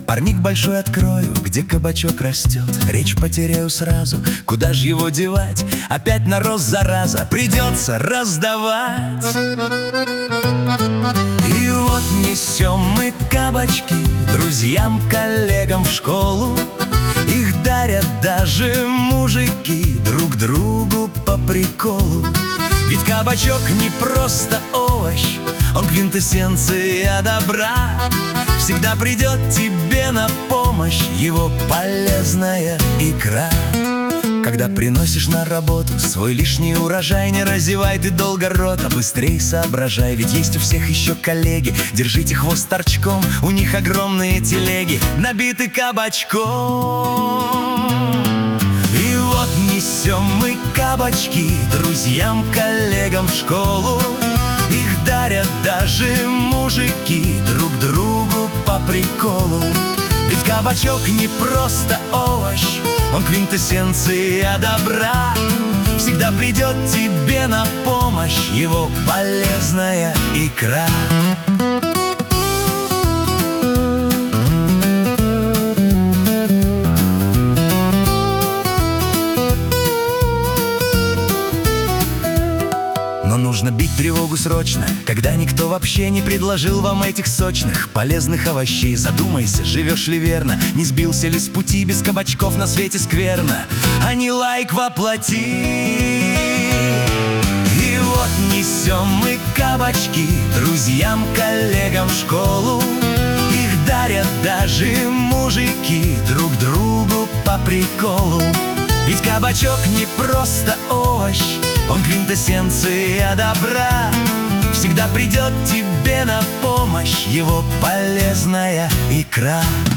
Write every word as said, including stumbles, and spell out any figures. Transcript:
Парник большой открою, где кабачок растет. Речь потеряю сразу, куда ж его девать? Опять нарос, зараза, придется раздавать. И вот несем мы кабачки друзьям, коллегам в школу. Их дарят даже мужики друг другу по приколу. Ведь кабачок не просто овощ, он квинтэссенция добра. Всегда придет тебе на помощь его полезная икра. Когда приносишь на работу свой лишний урожай, не разевай ты долго рот, а быстрей соображай. Ведь есть у всех еще коллеги, держите хвост торчком, у них огромные телеги набиты кабачком. И вот несем мы кабачки друзьям, коллегам в школу. Их дарят даже мужики друг другу по приколу. Ведь кабачок не просто овощ, он квинтэссенция добра. Всегда придет тебе на помощь его полезная икра. Но нужно бить тревогу срочно, когда никто вообще не предложил вам этих сочных, полезных овощей. Задумайся, живешь ли верно, не сбился ли с пути, без кабачков на свете скверно, а не лайк воплоти. И вот несем мы кабачки друзьям, коллегам в школу. Их дарят даже мужики друг другу по приколу. Ведь кабачок не просто овощ, он квинтэссенция добра. Всегда придет тебе на помощь его полезная икра.